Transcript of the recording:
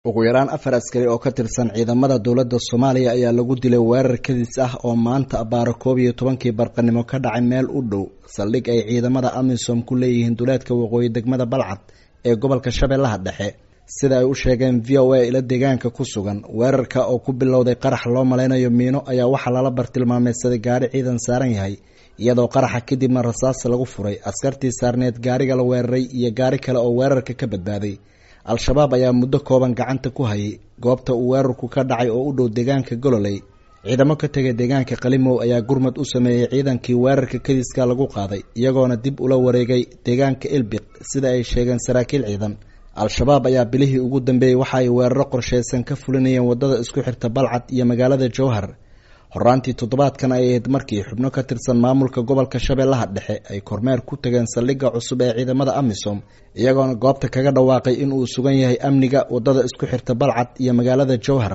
ugu yaraan 4 askari oo ka tirsan ciidamada dowladda Soomaaliya ayaa lagu dilay weerar kadis ah oo maanta abaaro 12 barqanimo ka dhacay meel u dhow saldhig ay ciidamada AMISOM ku leeyihiin duleedka waqooyi degmada Balcad ee gobolka Shabeellaha Dhexe sida ay u sheegeen VOA ila deegaanka ku sugan weerarka oo ku bilowday qarax loo maleynayo miino ayaa waxa lala bartilmaameedsaday gaari ciidan saaran yahay iyadoo qaraxa kadibna rasaas lagu furay askartii saarneed gaariga la weeraray iyo gaari kale oo weerarka ka badbaaday al-shabaab ayaa muddo kooban gacanta ku hayay goobta uu weerarku ka dhacay oo u dhow deegaanka Gololey ciidamo ka tagay deegaanka Qalimow ayaa gurmad u sameeyay ciidankii weerarka kadiska lagu qaaday iyagoona dib ula wareegay deegaanka Elbiq sida ay sheegeen saraakiil ciidan al-shabaab ayaa bilihii ugu dambeeyay waxa ay weeraro qorsheysan ka fulinayeen wadada isku xirta Balcad iyo magaalada Jowhar horaantii toddobaadkan ay ahayd markii xubno ka tirsan maamulka gobolka Shabeellaha Dhexe ay kormeer ku tageen saldhigga cusub ee ciidamada AMISOM iyagoona goobta kaga dhawaaqay in uu sugan yahay amniga wadada isku xirta Balcad iyo magaalada Jowhar